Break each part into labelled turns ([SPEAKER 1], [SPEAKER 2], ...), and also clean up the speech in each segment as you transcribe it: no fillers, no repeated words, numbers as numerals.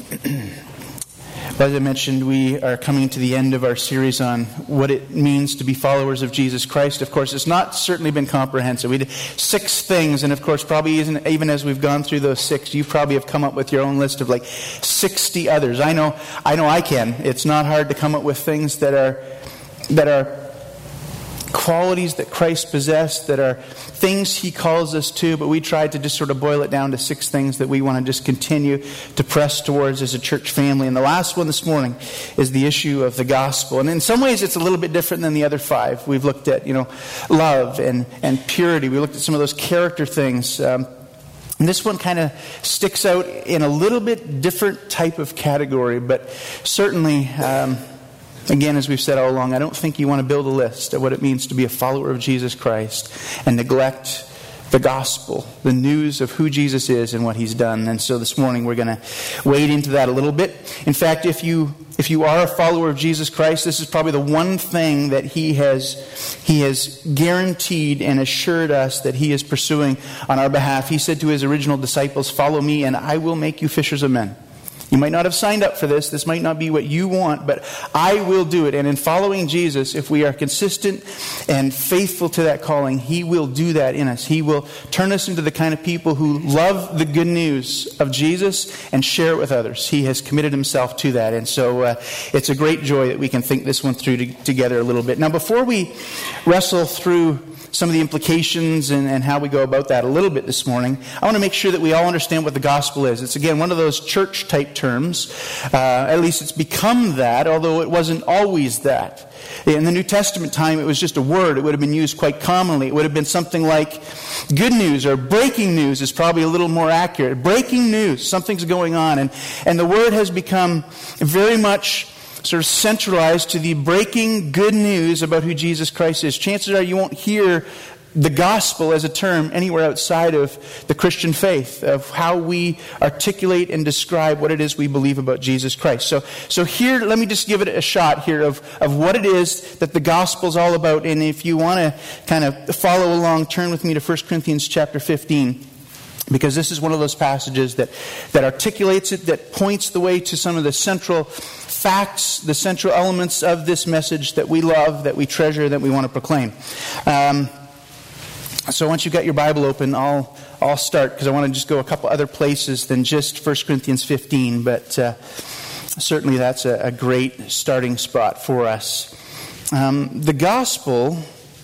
[SPEAKER 1] As I mentioned, we are coming to the end of our series on what it means to be followers of Jesus Christ. Of course, it's not certainly been comprehensive. We did 6 things, and of course, probably even as we've gone through those 6, you probably have come up with your own list of like 60 others. I know I can. It's not hard to come up with things that are qualities that Christ possessed, that are things He calls us to, but we tried to just sort of boil it down to 6 things that we want to just continue to press towards as a church family. And the last one this morning is the issue of the gospel. And in some ways it's a little bit different than the other 5. We've looked at, love and purity. We looked at some of those character things. And this one kind of sticks out in a little bit different type of category, but certainly... Again, as we've said all along, I don't think you want to build a list of what it means to be a follower of Jesus Christ and neglect the gospel, the news of who Jesus is and what He's done. And so this morning we're going to wade into that a little bit. In fact, if you are a follower of Jesus Christ, this is probably the one thing that He has guaranteed and assured us that He is pursuing on our behalf. He said to His original disciples, "Follow me and I will make you fishers of men." You might not have signed up for this. This might not be what you want, but I will do it. And in following Jesus, if we are consistent and faithful to that calling, He will do that in us. He will turn us into the kind of people who love the good news of Jesus and share it with others. He has committed Himself to that. And so it's a great joy that we can think this one through together a little bit. Now, before we wrestle through some of the implications and how we go about that a little bit this morning, I want to make sure that we all understand what the gospel is. It's, again, one of those church-type terms. At least it's become that, although it wasn't always that. In the New Testament time, it was just a word. It would have been used quite commonly. It would have been something like good news, or breaking news is probably a little more accurate. Breaking news, something's going on. And the word has become very much sort of centralized to the breaking good news about who Jesus Christ is. Chances are you won't hear the gospel as a term anywhere outside of the Christian faith, of how we articulate and describe what it is we believe about Jesus Christ. So here, let me just give it a shot here of what it is that the gospel is all about. And if you want to kind of follow along, turn with me to 1 Corinthians chapter 15. Because this is one of those passages that articulates it, that points the way to some of the central facts, the central elements of this message that we love, that we treasure, that we want to proclaim. So once you've got your Bible open, I'll start, because I want to just go a couple other places than just 1 Corinthians 15, but certainly that's a great starting spot for us. The gospel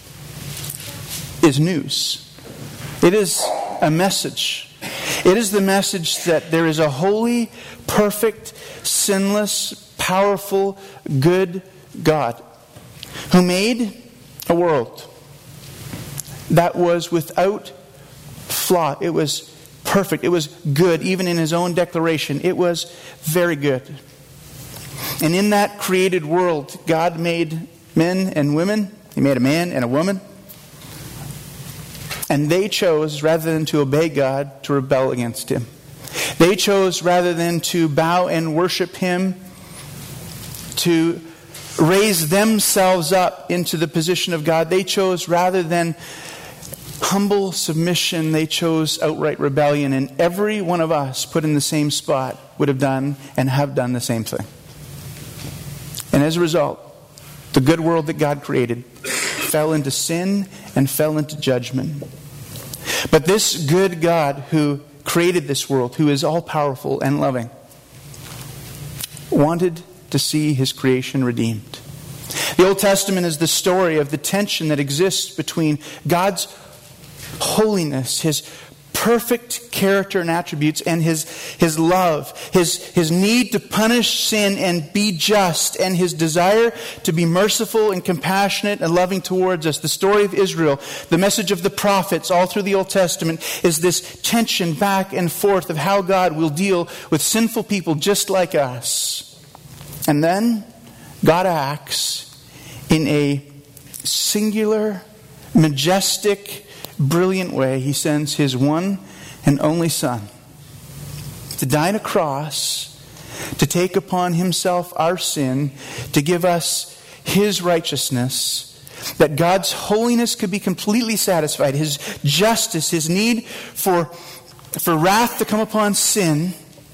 [SPEAKER 1] is news. It is a message. It is the message that there is a holy, perfect, sinless, powerful, good God who made a world that was without flaw. It was perfect. It was good. Even in His own declaration, it was very good. And in that created world, God made men and women. He made a man and a woman. And they chose, rather than to obey God, to rebel against Him. They chose, rather than to bow and worship Him, to raise themselves up into the position of God. They chose, rather than humble submission, they chose outright rebellion. And every one of us put in the same spot would have done and have done the same thing. And as a result, the good world that God created fell into sin and fell into judgment. But this good God who created this world, who is all-powerful and loving, wanted to see His creation redeemed. The Old Testament is the story of the tension that exists between God's holiness, His perfect character and attributes, and His love, His need to punish sin and be just, and His desire to be merciful and compassionate and loving towards us. The story of Israel, the message of the prophets all through the Old Testament, is this tension back and forth of how God will deal with sinful people just like us. And then God acts in a singular, majestic, brilliant way. He sends His one and only Son to die on a cross, to take upon Himself our sin, to give us His righteousness, that God's holiness could be completely satisfied, His justice, His need for wrath to come upon sin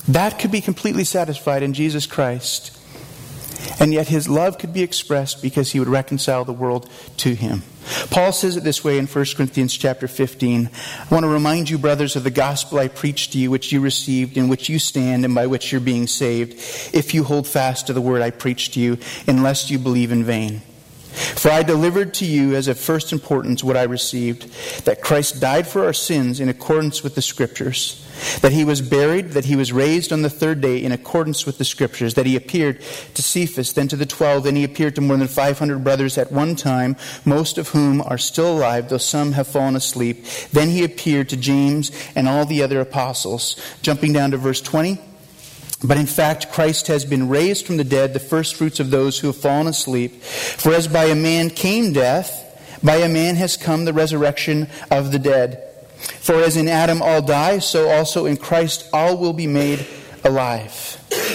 [SPEAKER 1] That could be completely satisfied in Jesus Christ. And yet his love could be expressed because he would reconcile the world to him. Paul says it this way in 1 Corinthians chapter 15. I want to remind you, brothers, of the gospel I preached to you, which you received, in which you stand, and by which you're being saved, if you hold fast to the word I preached to you, unless you believe in vain. For I delivered to you as of first importance what I received, that Christ died for our sins in accordance with the Scriptures, that he was buried, that he was raised on the third day in accordance with the Scriptures, that he appeared to Cephas, then to the 12, then he appeared to more than 500 brothers at one time, most of whom are still alive, though some have fallen asleep. Then he appeared to James and all the other apostles. Jumping down to verse 20. But in fact, Christ has been raised from the dead, the firstfruits of those who have fallen asleep. For as by a man came death, by a man has come the resurrection of the dead. For as in Adam all die, so also in Christ all will be made alive.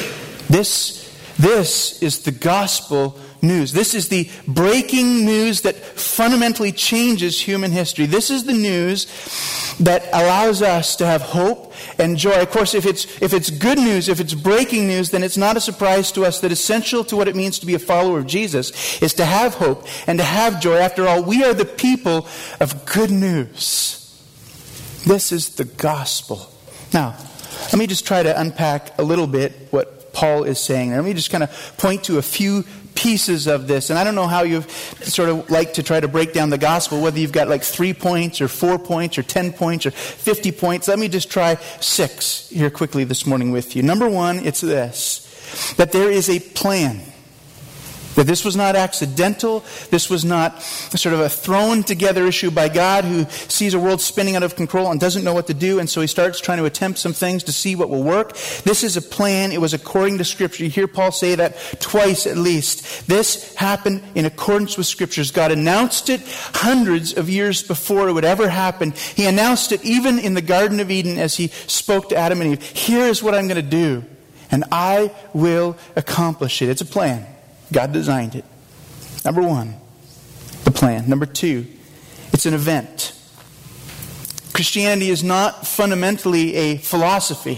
[SPEAKER 1] This is the gospel news. This is the breaking news that fundamentally changes human history. This is the news that allows us to have hope and joy. Of course, if it's good news, if it's breaking news, then it's not a surprise to us that essential to what it means to be a follower of Jesus is to have hope and to have joy. After all, we are the people of good news. This is the gospel. Now, let me just try to unpack a little bit what Paul is saying. Let me just kind of point to a few pieces of this. And I don't know how you sort of like to try to break down the gospel, whether you've got like 3 points or 4 points or 10 points or 50 points. Let me just try 6 here quickly this morning with you. Number 1, it's this, that there is a plan. That this was not accidental. This was not sort of a thrown together issue by God who sees a world spinning out of control and doesn't know what to do. And so he starts trying to attempt some things to see what will work. This is a plan. It was according to Scripture. You hear Paul say that twice at least. This happened in accordance with Scriptures. God announced it hundreds of years before it would ever happen. He announced it even in the Garden of Eden as he spoke to Adam and Eve. Here's what I'm going to do, and I will accomplish it. It's a plan. God designed it. Number 1, the plan. Number 2, it's an event. Christianity is not fundamentally a philosophy.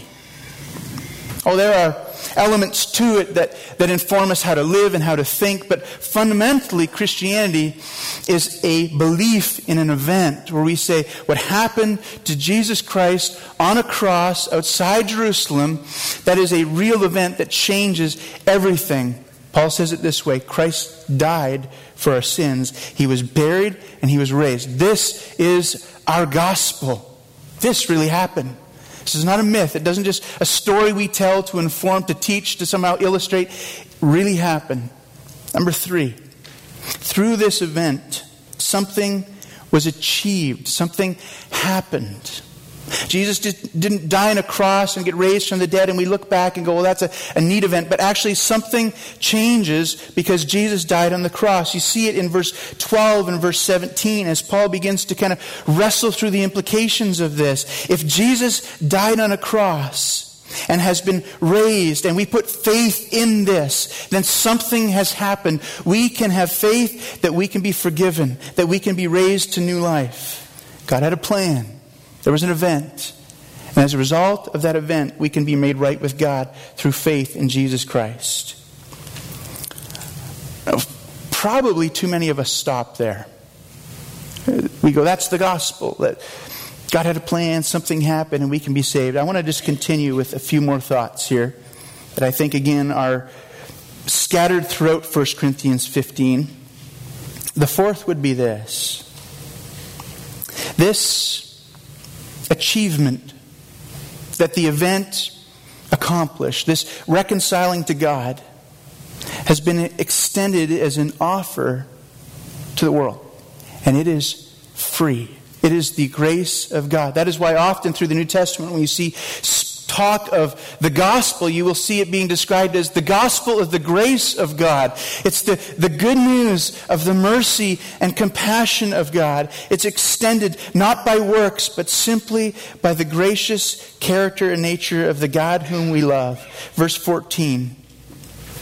[SPEAKER 1] Oh, there are elements to it that inform us how to live and how to think, but fundamentally Christianity is a belief in an event where we say what happened to Jesus Christ on a cross outside Jerusalem, that is a real event that changes everything. Paul says it this way: Christ died for our sins. He was buried and he was raised. This is our gospel. This really happened. This is not a myth. It doesn't just a story we tell to inform, to teach, to somehow illustrate. It really happened. Number 3, through this event, something was achieved. Something happened. Jesus didn't die on a cross and get raised from the dead, and we look back and go, well, that's a neat event. But actually something changes because Jesus died on the cross. You see it in verse 12 and verse 17 as Paul begins to kind of wrestle through the implications of this. If Jesus died on a cross and has been raised, and we put faith in this, then something has happened. We can have faith that we can be forgiven, that we can be raised to new life. God had a plan. There was an event. And as a result of that event, we can be made right with God through faith in Jesus Christ. Now, probably too many of us stop there. We go, that's the gospel. That God had a plan, something happened, and we can be saved. I want to just continue with a few more thoughts here that I think, again, are scattered throughout 1 Corinthians 15. The fourth would be this. This achievement that the event accomplished, this reconciling to God, has been extended as an offer to the world. And it is free. It is the grace of God. That is why often through the New Testament, when you see talk of the gospel, you will see it being described as the gospel of the grace of God. It's the good news of the mercy and compassion of God. It's extended not by works, but simply by the gracious character and nature of the God whom we love. Verse 14.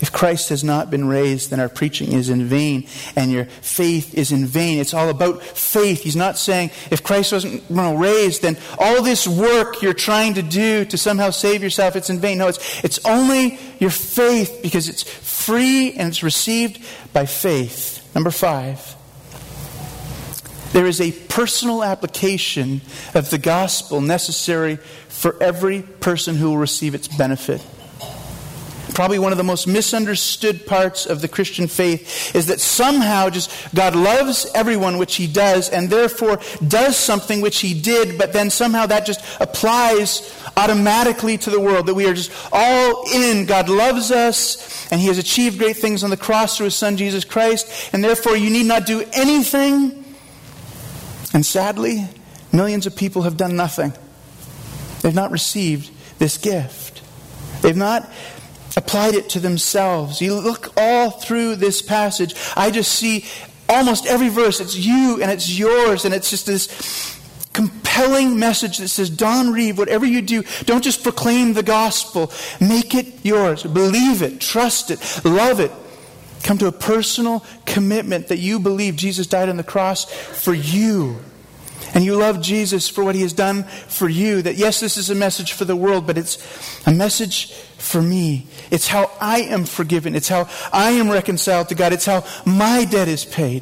[SPEAKER 1] If Christ has not been raised, then our preaching is in vain, and your faith is in vain. It's all about faith. He's not saying if Christ wasn't raised, then all this work you're trying to do to somehow save yourself, it's in vain. No, it's only your faith, because it's free and it's received by faith. Number 5. There is a personal application of the gospel necessary for every person who will receive its benefit. Probably one of the most misunderstood parts of the Christian faith is that somehow just God loves everyone, which He does, and therefore does something which He did, but then somehow that just applies automatically to the world, that we are just all in. God loves us, and He has achieved great things on the cross through His Son Jesus Christ, and therefore you need not do anything. And sadly, millions of people have done nothing. They've not received this gift. They've not applied it to themselves. You look all through this passage, I just see almost every verse, it's you and it's yours, and it's just this compelling message that says, Don Reeve, whatever you do, don't just proclaim the gospel, make it yours. Believe it, trust it, love it. Come to a personal commitment that you believe Jesus died on the cross for you. And you love Jesus for what He has done for you. That yes, this is a message for the world, but it's a message for me. It's how I am forgiven. It's how I am reconciled to God. It's how my debt is paid.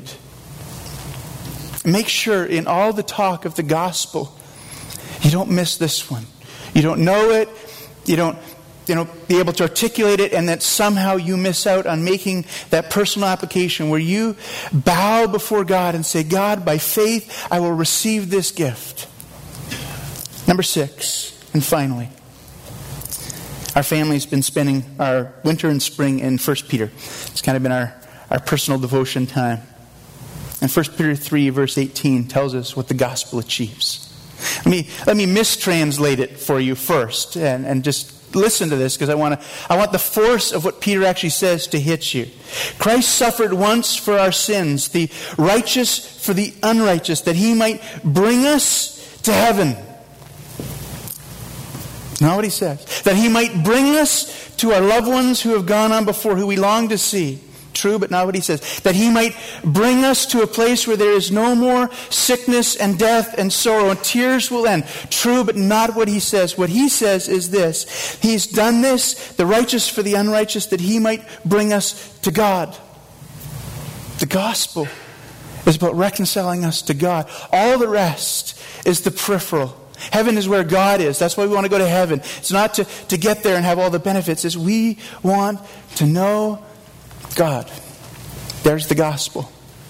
[SPEAKER 1] Make sure in all the talk of the gospel, you don't miss this one. You don't know it. You don't be able to articulate it, and that somehow you miss out on making that personal application where you bow before God and say, God, by faith, I will receive this gift. Number 6, and finally, our family's been spending our winter and spring in 1 Peter. It's kind of been our personal devotion time. And 1 Peter 3, verse 18 tells us what the gospel achieves. Let me mistranslate it for you first, and just listen to this, because I want the force of what Peter actually says to hit you. Christ suffered once for our sins, the righteous for the unrighteous, that He might bring us to heaven. Not what He says. That He might bring us to our loved ones who have gone on before, who we long to see. True, but not what He says. That He might bring us to a place where there is no more sickness and death and sorrow, and tears will end. True, but not what He says. What He says is this: He's done this, the righteous for the unrighteous, that He might bring us to God. The gospel is about reconciling us to God. All the rest is the peripheral. Heaven is where God is. That's why we want to go to heaven. It's not to get there and have all the benefits. It's we want to know God. There's the gospel.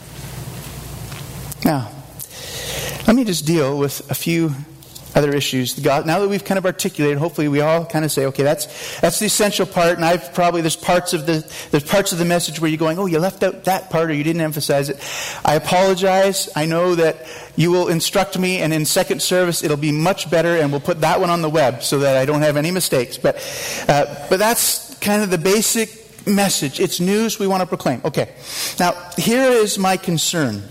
[SPEAKER 1] Now, let me just deal with a few other issues. Now that we've kind of articulated, hopefully we all kind of say, okay, that's the essential part. And there's parts of the message where you're going, oh, you left out that part, or you didn't emphasize it. I apologize. I know that you will instruct me, and in second service it'll be much better, and we'll put that one on the web so that I don't have any mistakes. But that's kind of the basic message. It's news we want to proclaim. Okay. Now, here is my concern.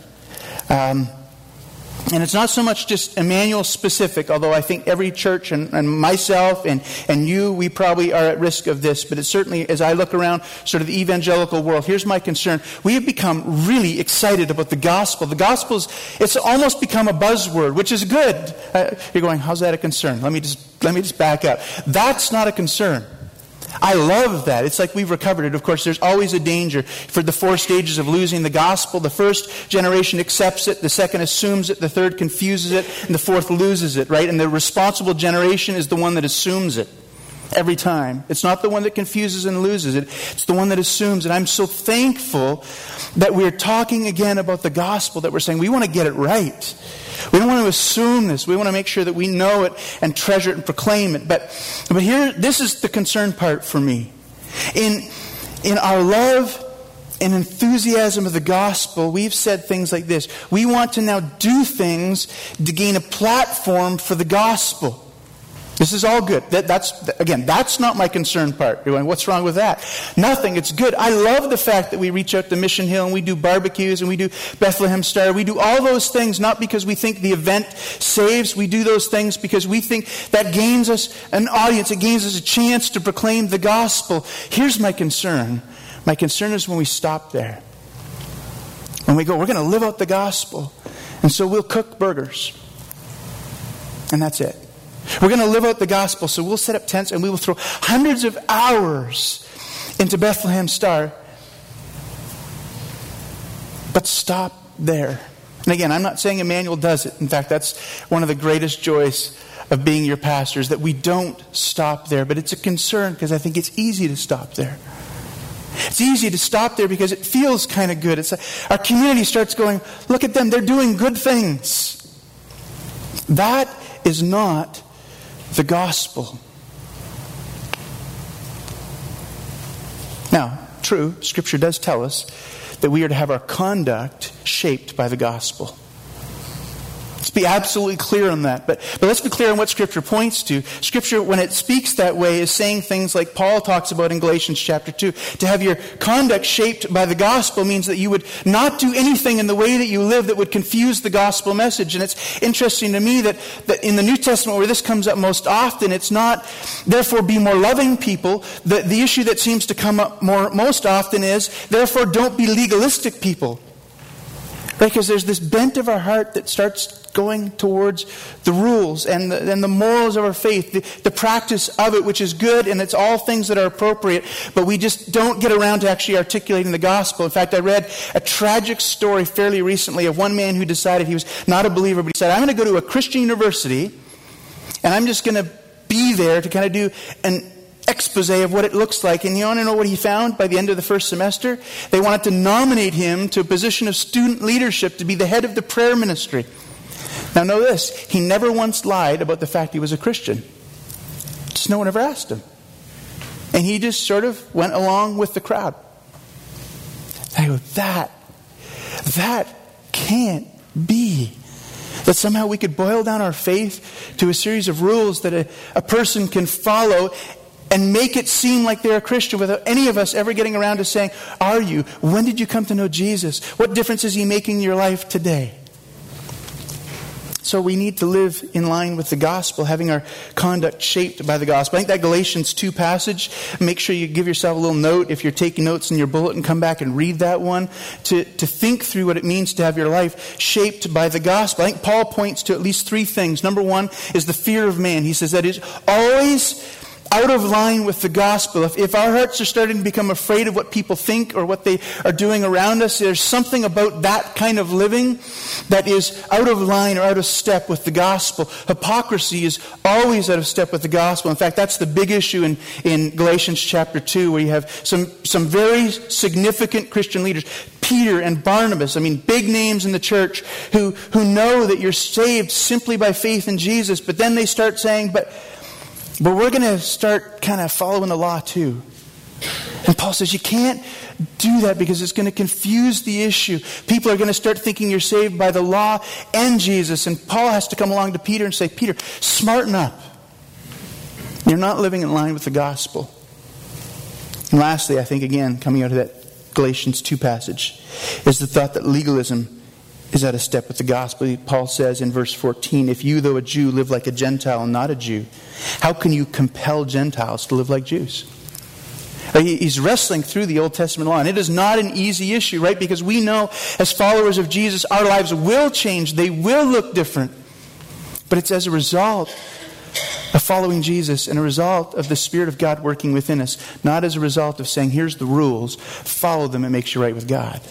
[SPEAKER 1] And it's not so much just Emmanuel specific, although I think every church and myself and you, we probably are at risk of this. But it's certainly, as I look around sort of the evangelical world, here's my concern. We have become really excited about the gospel. The gospel it's almost become a buzzword, which is good. You're going, how's that a concern? Let me just back up. That's not a concern. I love that. It's like we've recovered it. Of course, there's always a danger for the 4 stages of losing the gospel. The first generation accepts it, the second assumes it, the third confuses it, and the fourth loses it, right? And the responsible generation is the one that assumes it every time. It's not the one that confuses and loses it. It's the one that assumes it. I'm so thankful that we're talking again about the gospel, that we're saying we want to get it right. We don't want to assume this. We want to make sure that we know it and treasure it and proclaim it. But here, this is the concern part for me. In our love and enthusiasm of the gospel, we've said things like this. We want to now do things to gain a platform for the gospel. This is all good. That's not my concern part. You're going, what's wrong with that? Nothing. It's good. I love the fact that we reach out to Mission Hill and we do barbecues and we do Bethlehem Star. We do all those things not because we think the event saves. We do those things because we think that gains us an audience. It gains us a chance to proclaim the gospel. Here's my concern. My concern is when we stop there. When we go, we're going to live out the gospel. And so we'll cook burgers. And that's it. We're going to live out the gospel, so we'll set up tents and we will throw hundreds of hours into Bethlehem Star. But stop there. And again, I'm not saying Emmanuel does it. In fact, that's one of the greatest joys of being your pastor, is that we don't stop there. But it's a concern because I think it's easy to stop there. It's easy to stop there because it feels kind of good. It's like our community starts going, look at them, they're doing good things. That is not the gospel. Now, true, Scripture does tell us that we are to have our conduct shaped by the gospel. Let's be absolutely clear on that. But let's be clear on what Scripture points to. Scripture, when it speaks that way, is saying things like Paul talks about in Galatians chapter 2. To have your conduct shaped by the gospel means that you would not do anything in the way that you live that would confuse the gospel message. And it's interesting to me that in the New Testament where this comes up most often, it's not, therefore, be more loving people. The issue that seems to come up most often is, therefore, don't be legalistic people. Because there's this bent of our heart that starts going towards the rules and the morals of our faith, the practice of it, which is good, and it's all things that are appropriate, but we just don't get around to actually articulating the gospel. In fact, I read a tragic story fairly recently of one man who decided he was not a believer, but he said, I'm going to go to a Christian university, and I'm just going to be there to kind of do an expose of what it looks like. And you want to know what he found by the end of the first semester? They wanted to nominate him to a position of student leadership to be the head of the prayer ministry. Now know this, he never once lied about the fact he was a Christian. Just no one ever asked him. And he just sort of went along with the crowd. I go, that can't be. That somehow we could boil down our faith to a series of rules that a person can follow and make it seem like they're a Christian without any of us ever getting around to saying, are you? When did you come to know Jesus? What difference is he making in your life today? So we need to live in line with the gospel, having our conduct shaped by the gospel. I think that Galatians 2 passage, make sure you give yourself a little note if you're taking notes in your bulletin, come back and read that one to think through what it means to have your life shaped by the gospel. I think Paul points to at least 3 things. Number 1 is the fear of man. He says that is always out of line with the gospel. If our hearts are starting to become afraid of what people think or what they are doing around us, there's something about that kind of living that is out of line or out of step with the gospel. Hypocrisy is always out of step with the gospel. In fact, that's the big issue in Galatians chapter 2, where you have some very significant Christian leaders, Peter and Barnabas, big names in the church who know that you're saved simply by faith in Jesus, but then they start saying, but we're going to start kind of following the law too. And Paul says you can't do that because it's going to confuse the issue. People are going to start thinking you're saved by the law and Jesus. And Paul has to come along to Peter and say, Peter, smarten up. You're not living in line with the gospel. And lastly, I think again, coming out of that Galatians 2 passage, is the thought that legalism is out of step with the gospel. Paul says in verse 14, if you, though a Jew, live like a Gentile and not a Jew, how can you compel Gentiles to live like Jews? He's wrestling through the Old Testament law, and it is not an easy issue, right? Because we know as followers of Jesus, our lives will change. They will look different. But it's as a result of following Jesus and a result of the Spirit of God working within us, not as a result of saying, here's the rules, follow them, it makes you right with God.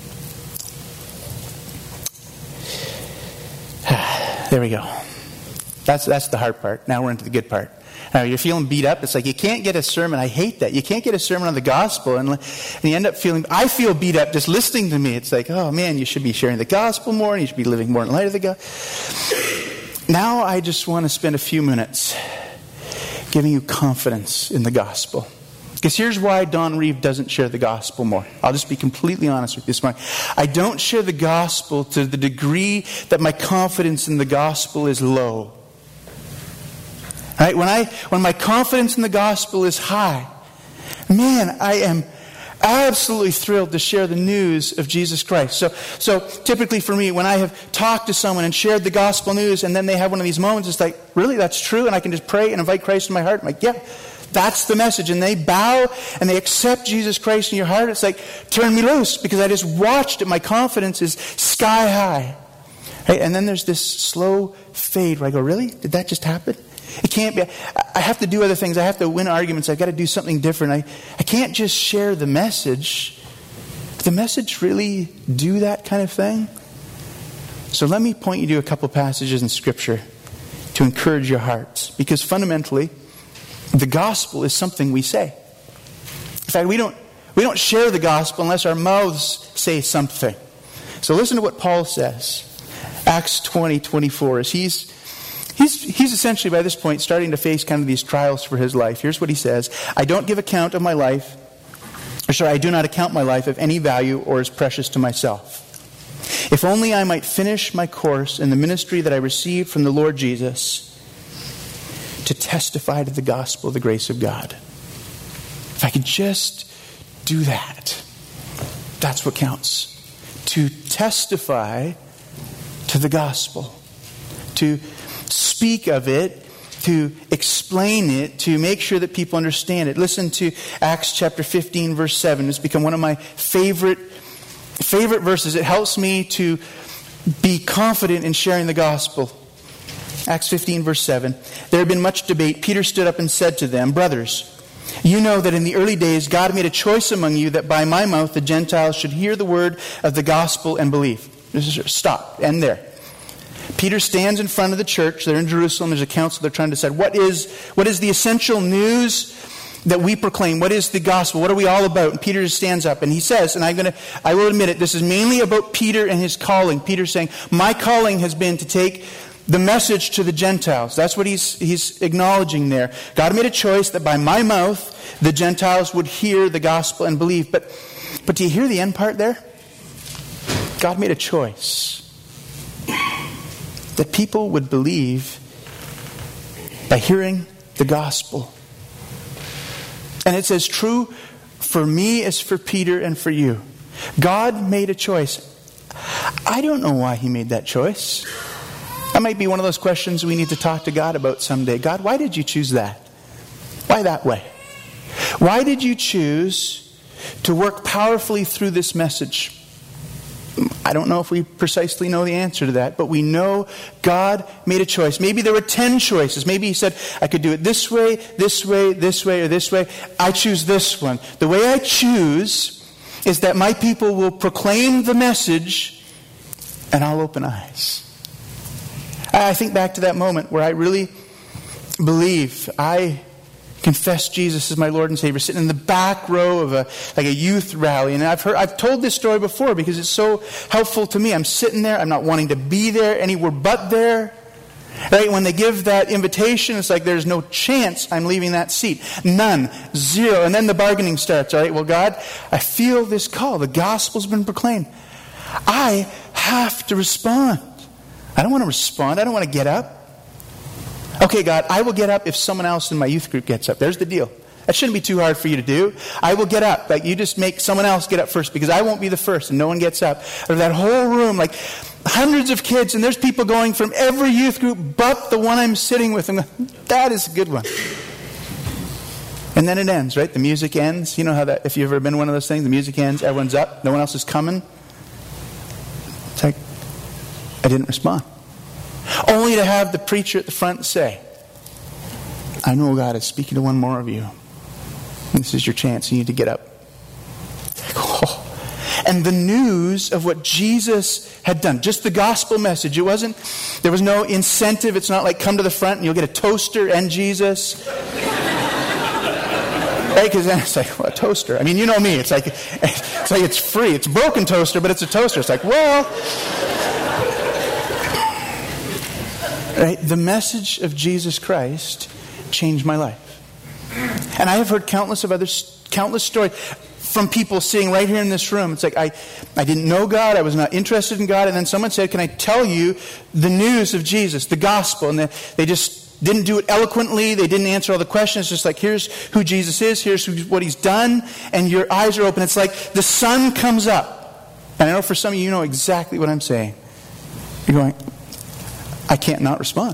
[SPEAKER 1] There we go. That's the hard part. Now we're into the good part. You're feeling beat up. It's like you can't get a sermon. I hate that. You can't get a sermon on the gospel and you end up feeling, I feel beat up just listening to me. It's like, oh man, you should be sharing the gospel more and you should be living more in light of the gospel. Now I just want to spend a few minutes giving you confidence in the gospel. Because here's why Don Reeve doesn't share the gospel more. I'll just be completely honest with you this morning. I don't share the gospel to the degree that my confidence in the gospel is low. Right? When my confidence in the gospel is high, man, I absolutely thrilled to share the news of Jesus Christ. So typically for me, when I have talked to someone and shared the gospel news, and then they have one of these moments, it's like, really, that's true? And I can just pray and invite Christ in my heart? I'm like, yeah, that's the message. And they bow and they accept Jesus Christ in your heart. It's like, turn me loose, because I just watched it. My confidence is sky high. Right? And then there's this slow fade where I go, really? Did that just happen? It can't be. I have to do other things. I have to win arguments. I've got to do something different. I can't just share the message. Did the message really do that kind of thing? So let me point you to a couple passages in Scripture to encourage your hearts. Because fundamentally, the gospel is something we say. In fact, we don't share the gospel unless our mouths say something. So listen to what Paul says. Acts 20:24. As he's essentially by this point starting to face kind of these trials for his life. Here's what he says. I do not account my life of any value or as precious to myself. If only I might finish my course in the ministry that I received from the Lord Jesus, to testify to the gospel of the grace of God. If I could just do that, that's what counts. To testify to the gospel. To speak of it, to explain it, to make sure that people understand it. Listen to Acts chapter 15, verse 7. It's become one of my favorite verses. It helps me to be confident in sharing the gospel. Acts 15, verse 7. There had been much debate. Peter stood up and said to them, brothers, you know that in the early days God made a choice among you that by my mouth the Gentiles should hear the word of the gospel and believe. Stop. End there. Peter stands in front of the church. They're in Jerusalem. There's a council. They're trying to decide what is the essential news that we proclaim. What is the gospel? What are we all about? And Peter just stands up and he says, and I will admit it, this is mainly about Peter and his calling. Peter's saying, my calling has been to take the message to the Gentiles. That's what he's acknowledging there. God made a choice that by my mouth the Gentiles would hear the gospel and believe. But do you hear the end part there? God made a choice that people would believe by hearing the gospel. And it's as true for me as for Peter and for you. God made a choice. I don't know why he made that choice. That might be one of those questions we need to talk to God about someday. God, why did you choose that? Why that way? Why did you choose to work powerfully through this message? I don't know if we precisely know the answer to that, but we know God made a choice. Maybe there were 10 choices. Maybe he said, I could do it this way, this way, this way, or this way. I choose this one. The way I choose is that my people will proclaim the message and I'll open eyes. I think back to that moment where I really believe I confessed Jesus as my Lord and Savior, sitting in the back row of a youth rally. And I've told this story before because it's so helpful to me. I'm sitting there. I'm not wanting to be there anywhere but there. Right? When they give that invitation, it's like there's no chance I'm leaving that seat. None. Zero. And then the bargaining starts. All right, well, God, I feel this call. The gospel's been proclaimed. I have to respond. I don't want to respond. I don't want to get up. Okay, God, I will get up if someone else in my youth group gets up. There's the deal. That shouldn't be too hard for you to do. I will get up. Like, you just make someone else get up first because I won't be the first and no one gets up. Out of that whole room, like hundreds of kids, and there's people going from every youth group but the one I'm sitting with. And that is a good one. And then it ends, right? The music ends. You know how that, if you've ever been one of those things, the music ends, everyone's up, no one else is coming. It's like, I didn't respond. Only to have the preacher at the front say, I know God is speaking to one more of you. This is your chance. You need to get up. And the news of what Jesus had done, just the gospel message. There was no incentive. It's not like come to the front and you'll get a toaster and Jesus. Right? Because then it's like, well, a toaster. I mean, you know me. It's like it's free. It's a broken toaster, but it's a toaster. It's like, well... Right? The message of Jesus Christ changed my life. And I have heard countless stories from people sitting right here in this room. It's like, I didn't know God, I was not interested in God, and then someone said, can I tell you the news of Jesus, the gospel? And they just didn't do it eloquently. They didn't answer all the questions. Just like, here's who Jesus is. Here's what he's done. And your eyes are open. It's like the sun comes up. And I know for some of you, you know exactly what I'm saying. You're going, I can't not respond.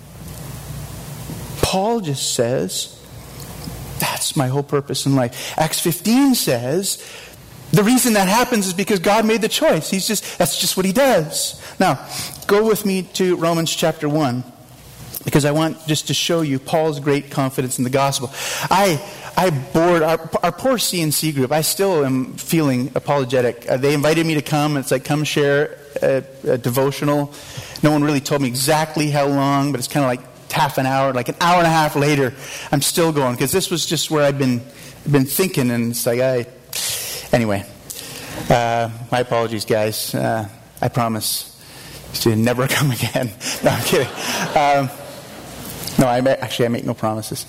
[SPEAKER 1] Paul just says, that's my whole purpose in life. Acts 15 says, the reason that happens is because God made the choice. That's just what he does. Now, go with me to Romans chapter 1, because I want just to show you Paul's great confidence in the gospel. I bored our poor C&C group. I still am feeling apologetic. They invited me to come. It's like, come share a devotional. No one really told me exactly how long, but it's kind of like half an hour, like an hour and a half later, I'm still going, because this was just where I've been thinking, and it's like, anyway, my apologies, guys. I promise to never come again. No, I'm kidding. No, I make no promises.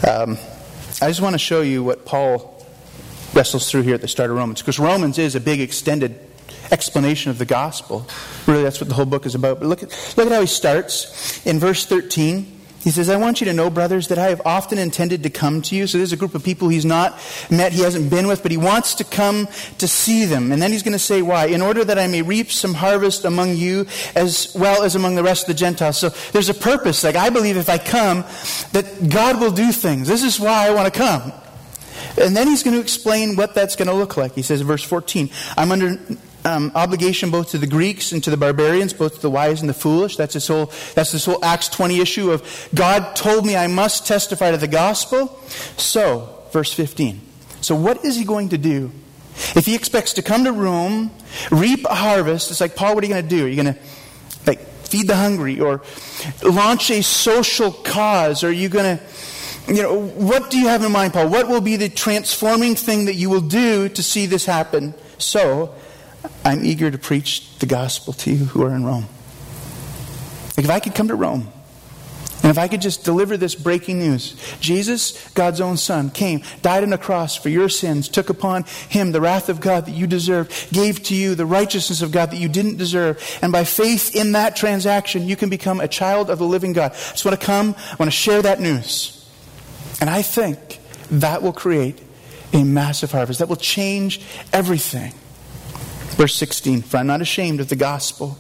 [SPEAKER 1] I just want to show you what Paul wrestles through here at the start of Romans, because Romans is a big extended explanation of the gospel. Really, that's what the whole book is about. But look at how he starts. In verse 13, he says, I want you to know, brothers, that I have often intended to come to you. So there's a group of people he's not met, he hasn't been with, but he wants to come to see them. And then he's going to say why. In order that I may reap some harvest among you as well as among the rest of the Gentiles. So there's a purpose. Like, I believe if I come, that God will do things. This is why I want to come. And then he's going to explain what that's going to look like. He says in verse 14, I'm under obligation both to the Greeks and to the barbarians, both to the wise and the foolish. That's this whole Acts 20 issue of God told me I must testify to the gospel. So, verse 15. So what is he going to do? If he expects to come to Rome, reap a harvest, it's like, Paul, what are you going to do? Are you going to feed the hungry or launch a social cause? Are you going to, what do you have in mind, Paul? What will be the transforming thing that you will do to see this happen? So, I'm eager to preach the gospel to you who are in Rome. Like, if I could come to Rome, and if I could just deliver this breaking news. Jesus, God's own Son, came, died on a cross for your sins, took upon him the wrath of God that you deserved, gave to you the righteousness of God that you didn't deserve. And by faith in that transaction, you can become a child of the living God. I just want to come, I want to share that news. And I think that will create a massive harvest. That will change everything. Verse 16, for I'm not ashamed of the gospel.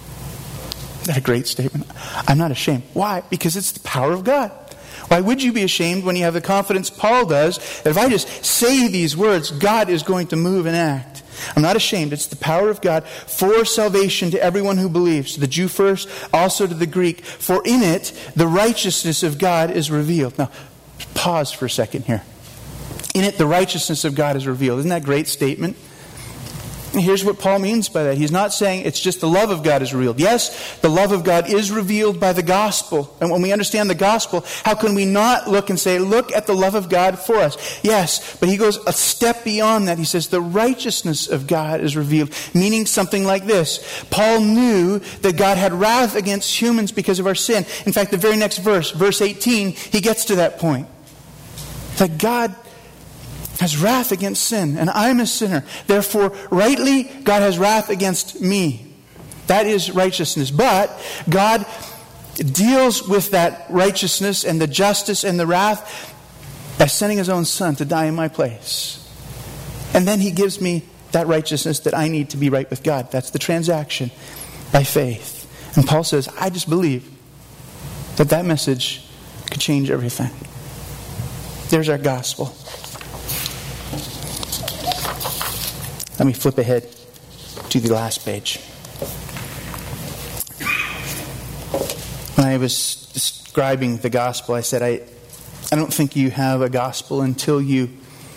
[SPEAKER 1] Isn't that a great statement? I'm not ashamed. Why? Because it's the power of God. Why would you be ashamed when you have the confidence Paul does, that if I just say these words, God is going to move and act? I'm not ashamed. It's the power of God for salvation to everyone who believes, to the Jew first, also to the Greek. For in it, the righteousness of God is revealed. Now, pause for a second here. In it, the righteousness of God is revealed. Isn't that a great statement? Here's what Paul means by that. He's not saying it's just the love of God is revealed. Yes, the love of God is revealed by the gospel. And when we understand the gospel, how can we not look and say, look at the love of God for us? Yes, but he goes a step beyond that. He says the righteousness of God is revealed, meaning something like this. Paul knew that God had wrath against humans because of our sin. In fact, the very next verse, verse 18, he gets to that point. That God has wrath against sin, and I'm a sinner. Therefore, rightly, God has wrath against me. That is righteousness. But God deals with that righteousness and the justice and the wrath by sending his own Son to die in my place. And then he gives me that righteousness that I need to be right with God. That's the transaction by faith. And Paul says, I just believe that message could change everything. There's our gospel. Let me flip ahead to the last page. When I was describing the gospel, I said, I don't think you have a gospel until you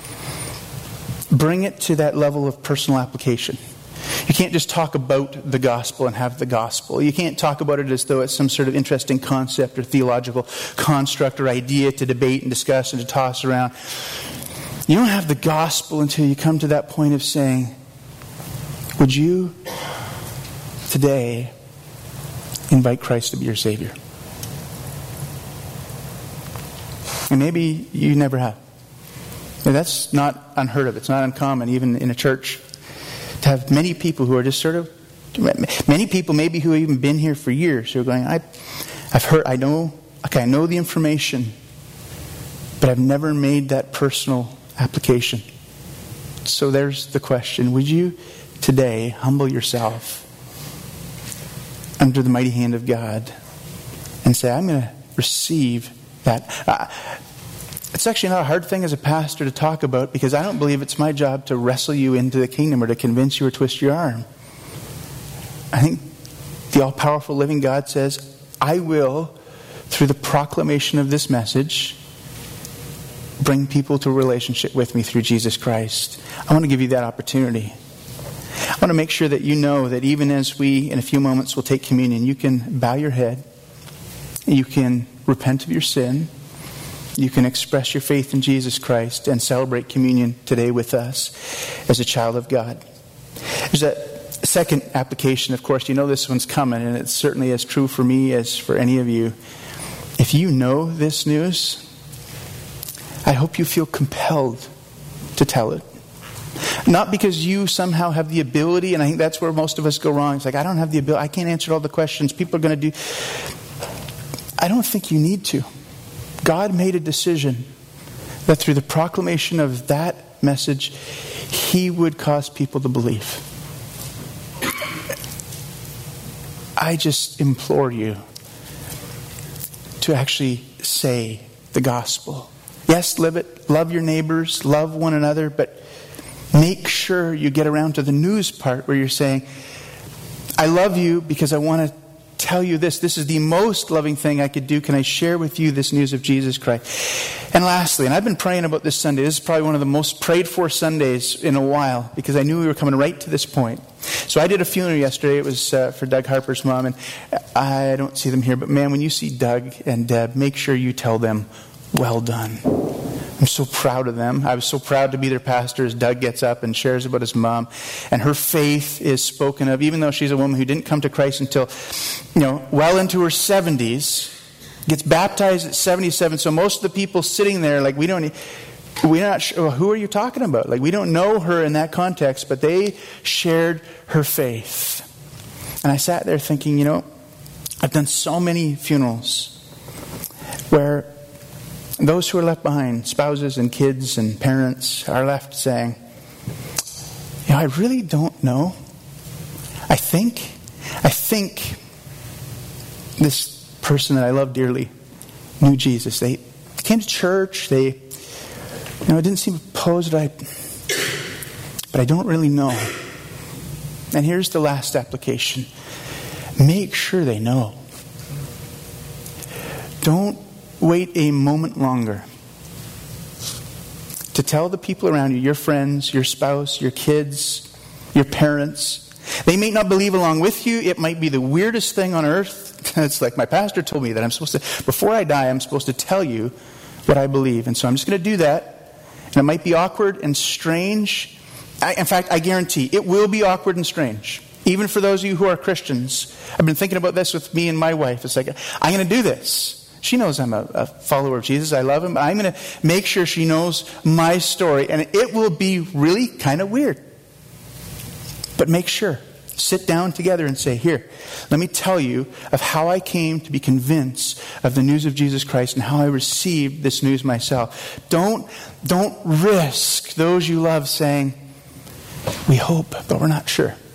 [SPEAKER 1] bring it to that level of personal application. You can't just talk about the gospel and have the gospel. You can't talk about it as though it's some sort of interesting concept or theological construct or idea to debate and discuss and to toss around. You don't have the gospel until you come to that point of saying, would you today invite Christ to be your Savior? And maybe you never have. And that's not unheard of. It's not uncommon, even in a church, to have many people who are just sort of, many people maybe who have even been here for years, who are going, I've heard, I know I know the information, but I've never made that personal application. So there's the question. Would you today humble yourself under the mighty hand of God and say, I'm going to receive that? It's actually not a hard thing as a pastor to talk about, because I don't believe it's my job to wrestle you into the kingdom or to convince you or twist your arm. I think the all-powerful living God says, I will, through the proclamation of this message, bring people to a relationship with me through Jesus Christ. I want to give you that opportunity. I want to make sure that you know that even as we, in a few moments, will take communion, you can bow your head, you can repent of your sin, you can express your faith in Jesus Christ and celebrate communion today with us as a child of God. There's a second application, of course. You know this one's coming, and it's certainly as true for me as for any of you. If you know this news, I hope you feel compelled to tell it. Not because you somehow have the ability, and I think that's where most of us go wrong. It's like, I don't have the ability, I can't answer all the questions people are going to do. I don't think you need to. God made a decision that through the proclamation of that message, He would cause people to believe. I just implore you to actually say the gospel. Yes, live it. Love your neighbors. Love one another. But make sure you get around to the news part where you're saying, I love you because I want to tell you this. This is the most loving thing I could do. Can I share with you this news of Jesus Christ? And lastly, and I've been praying about this Sunday. This is probably one of the most prayed for Sundays in a while, because I knew we were coming right to this point. So I did a funeral yesterday. It was for Doug Harper's mom. And I don't see them here. But man, when you see Doug and Deb, make sure you tell them, well done. I'm so proud of them. I was so proud to be their pastor as Doug gets up and shares about his mom. And her faith is spoken of, even though she's a woman who didn't come to Christ until, well into her 70s. Gets baptized at 77. So most of the people sitting there, like, we're not sure, well, who are you talking about? Like, we don't know her in that context, but they shared her faith. And I sat there thinking, I've done so many funerals where those who are left behind, spouses and kids and parents, are left saying, I really don't know. I think this person that I love dearly knew Jesus. They came to church. They, it didn't seem opposed, but I don't really know. And here's the last application. Make sure they know. Don't wait a moment longer to tell the people around you, your friends, your spouse, your kids, your parents. They may not believe along with you. It might be the weirdest thing on earth. It's like my pastor told me that I'm supposed to, before I die, I'm supposed to tell you what I believe. And so I'm just going to do that. And it might be awkward and strange. In fact, I guarantee it will be awkward and strange. Even for those of you who are Christians. I've been thinking about this with me and my wife. It's like, I'm going to do this. She knows I'm a follower of Jesus. I love him. I'm going to make sure she knows my story. And it will be really kind of weird. But make sure. Sit down together and say, here, let me tell you of how I came to be convinced of the news of Jesus Christ and how I received this news myself. Don't risk those you love saying, we hope, but we're not sure.